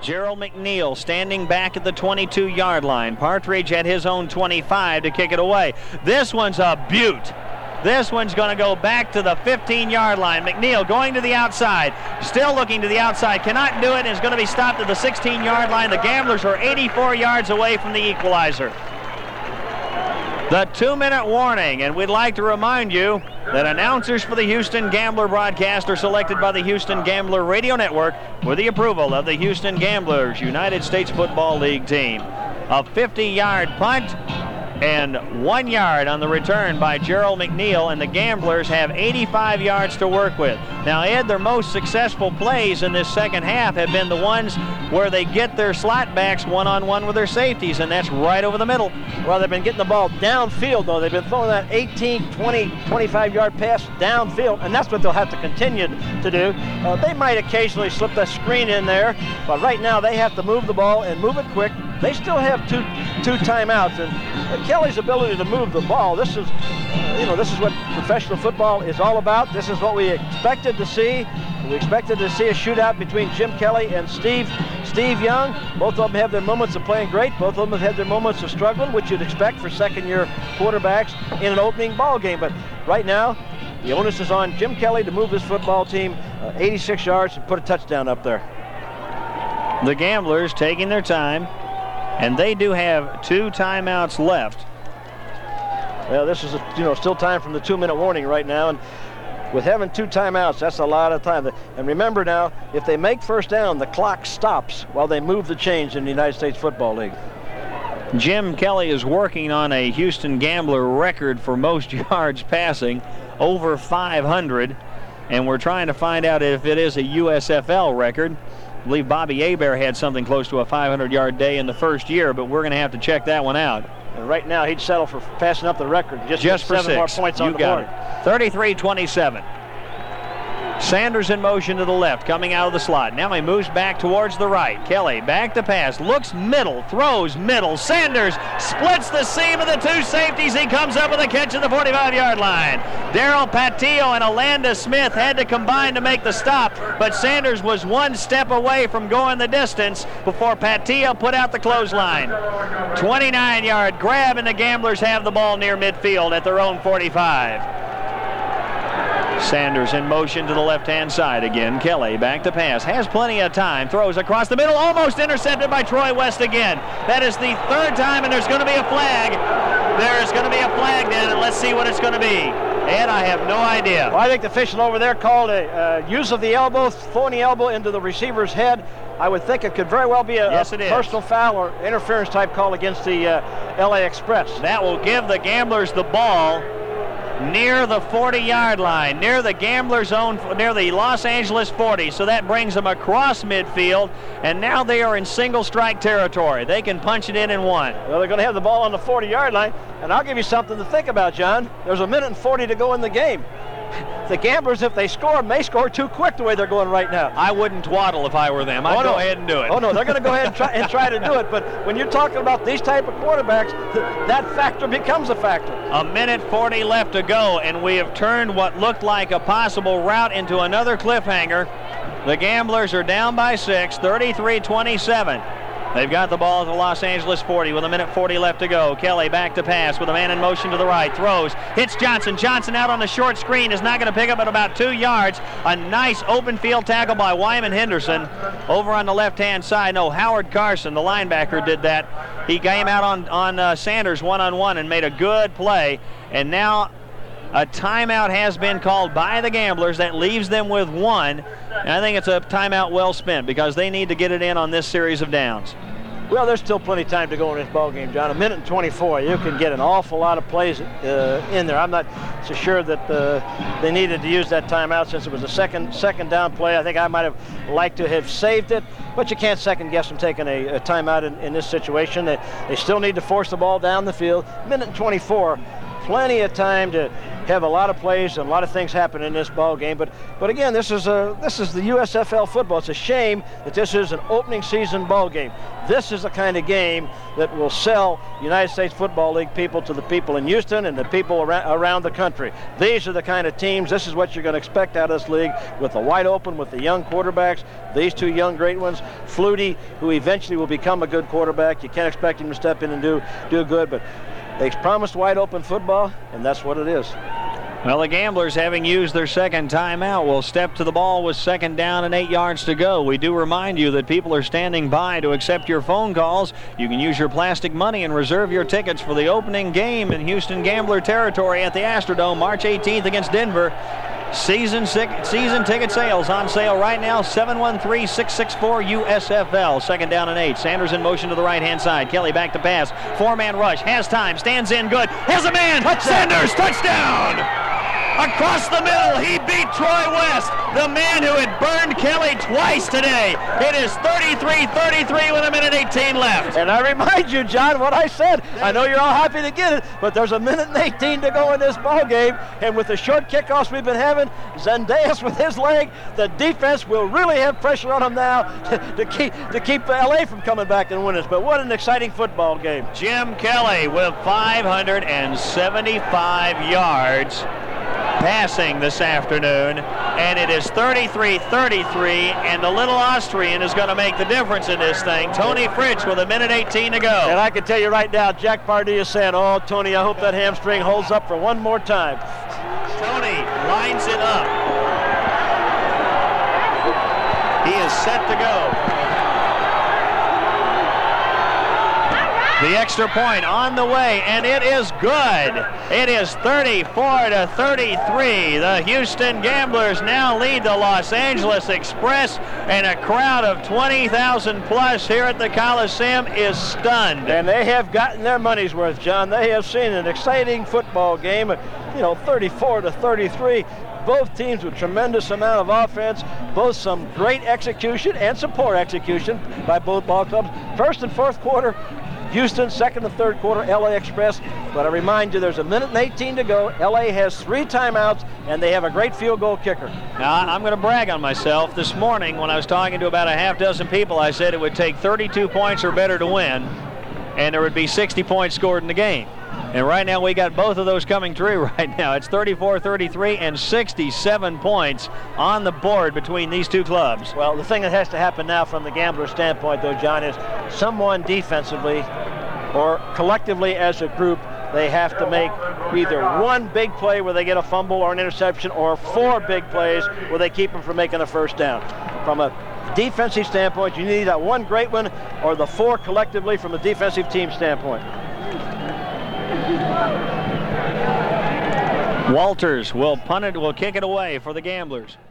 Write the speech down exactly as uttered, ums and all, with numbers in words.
Gerald McNeil standing back at the twenty-two yard line. Partridge at his own twenty-five to kick it away. This one's a beaut. This one's going to go back to the fifteen yard line. McNeil going to the outside, still looking to the outside, cannot do it, and is going to be stopped at the sixteen yard line. The Gamblers are eighty-four yards away from the equalizer. The two-minute warning, and we'd like to remind you that announcers for the Houston Gambler broadcast are selected by the Houston Gambler Radio Network with the approval of the Houston Gamblers United States Football League team. A fifty yard punt and one yard on the return by Gerald McNeil, and the Gamblers have eighty-five yards to work with. Now, Ed, their most successful plays in this second half have been the ones where they get their slot backs one-on-one with their safeties, and that's right over the middle. Well, they've been getting the ball downfield, though. They've been throwing that eighteen, twenty, twenty-five yard pass downfield, and that's what they'll have to continue to do. Uh, they might occasionally slip that screen in there, but right now they have to move the ball and move it quick. They still have two two timeouts, and uh, Kelly's ability to move the ball, this is, uh, you know, this is what professional football is all about. This is what we expected to see. We expected to see a shootout between Jim Kelly and Steve Steve Young. Both of them have their moments of playing great. Both of them have had their moments of struggling, which you'd expect for second-year quarterbacks in an opening ball game. But right now, the onus is on Jim Kelly to move this football team uh, eighty-six yards and put a touchdown up there. The Gamblers taking their time, and they do have two timeouts left. Well, this is, a, you know, still time from the two-minute warning right now, and with having two timeouts, that's a lot of time. And remember now, if they make first down, the clock stops while they move the chains in the United States Football League. Jim Kelly is working on a Houston Gambler record for most yards passing, over five hundred, and we're trying to find out if it is a U S F L record. I believe Bobby Hebert had something close to a five hundred yard day in the first year, but we're going to have to check that one out. And right now, he'd settle for passing up the record. Just, just for seven six. more points you on the got board. It. thirty-three twenty-seven. Sanders in motion to the left, coming out of the slot. Now he moves back towards the right. Kelly back to pass, looks middle, throws middle. Sanders splits the seam of the two safeties. He comes up with a catch at the forty-five yard line. Darrell Patillo and Alanda Smith had to combine to make the stop, but Sanders was one step away from going the distance before Patillo put out the clothesline. twenty-nine yard grab, and the Gamblers have the ball near midfield at their own forty-five. Sanders in motion to the left-hand side again. Kelly back to pass. Has plenty of time. Throws across the middle. Almost intercepted by Troy West again. That is the third time, and there's going to be a flag. There's going to be a flag then, and let's see what it's going to be. Ed, I have no idea. Well, I think the official over there called a uh, use of the elbow, phony elbow into the receiver's head. I would think it could very well be a, yes, a it is. personal foul or interference type call against the uh, L A Express. That will give the Gamblers the ball near the forty yard line, near the Gamblers' own, near the Los Angeles forty. So that brings them across midfield, and now they are in single strike territory. They can punch it in and one. Well, they're going to have the ball on the forty yard line, and I'll give you something to think about, John. There's a minute and forty to go in the game. The Gamblers, if they score, may score too quick the way they're going right now. I wouldn't twaddle if I were them. I'd oh, no. go ahead and do it. Oh, no, they're going to go ahead and try, and try to do it. But when you're talking about these type of quarterbacks, th that factor becomes a factor. A minute forty left to go, and we have turned what looked like a possible route into another cliffhanger. The Gamblers are down by six, thirty-three twenty-seven. They've got the ball at the Los Angeles forty with a minute forty left to go. Kelly back to pass with a man in motion to the right. Throws, hits Johnson. Johnson out on the short screen, is not going to pick up at about two yards. A nice open field tackle by Wyman Henderson over on the left-hand side. No, Howard Carson, the linebacker, did that. He came out on, on uh, Sanders one-on-one and made a good play. And now a timeout has been called by the Gamblers. That leaves them with one. And I think it's a timeout well spent because they need to get it in on this series of downs. Well, there's still plenty of time to go in this ball game, John. A minute and twenty-four. You can get an awful lot of plays uh, in there. I'm not so sure that uh, they needed to use that timeout since it was a second second down play. I think I might have liked to have saved it, but you can't second guess them taking a, a timeout in, in this situation. They, they still need to force the ball down the field. Minute and twenty-four. Plenty of time to have a lot of plays and a lot of things happen in this ball game. But but again, this is a this is the U S F L football. It's a shame that this is an opening season ball game. This is the kind of game that will sell United States Football League people to the people in Houston and the people around, around the country. These are the kind of teams. This is what you're going to expect out of this league, with the wide open, with the young quarterbacks. These two young great ones, Flutie, who eventually will become a good quarterback. You can't expect him to step in and do do good, but they promised wide open football, and that's what it is. Well, the Gamblers, having used their second timeout, will step to the ball with second down and eight yards to go. We do remind you that people are standing by to accept your phone calls. You can use your plastic money and reserve your tickets for the opening game in Houston Gambler territory at the Astrodome, March eighteenth against Denver. Season season ticket sales on sale right now. Seven one three, six six four, U S F L. Second down and eight. Sanders in motion to the right-hand side. Kelly back to pass. Four-man rush. Has time. Stands in good. Has a man. Touchdown. Sanders, touchdown! Across the middle, he beat Troy West, the man who had burned Kelly twice today. It is thirty-three thirty-three with a minute eighteen left. And I remind you, John, what I said. I know you're all happy to get it, but there's a minute and eighteen to go in this ball game. And with the short kickoffs we've been having, Zendejas with his leg, the defense will really have pressure on him now to, to keep to keep L A from coming back and winning us. But what an exciting football game. Jim Kelly with five hundred seventy-five yards passing this afternoon, and it is thirty-three thirty-three, and the little Austrian is going to make the difference in this thing. Tony Fritsch with a minute eighteen to go. And I can tell you right now, Jack Pardee is saying, oh, Tony, I hope that hamstring holds up for one more time. Tony lines it up. He is set to go. The extra point on the way, and it is good. It is thirty-four to thirty-three. The Houston Gamblers now lead the Los Angeles Express, and a crowd of twenty thousand plus here at the Coliseum is stunned. And they have gotten their money's worth, John. They have seen an exciting football game, you know, thirty-four to thirty-three. Both teams with tremendous amount of offense, both some great execution and some poor execution by both ball clubs. First and fourth quarter, Houston, second and third quarter, L A Express. But I remind you, there's a minute and eighteen to go. L A has three timeouts, and they have a great field goal kicker. Now, I'm going to brag on myself. This morning, when I was talking to about a half dozen people, I said it would take thirty-two points or better to win, and there would be sixty points scored in the game. And right now, we got both of those coming true right now. It's thirty-four thirty-three and sixty-seven points on the board between these two clubs. Well, the thing that has to happen now from the Gambler standpoint, though, John, is someone defensively or collectively as a group, they have to make either one big play where they get a fumble or an interception, or four big plays where they keep them from making a first down. From a defensive standpoint, you need that one great one or the four collectively from a defensive team standpoint. Walters will punt it, will kick it away for the Gamblers.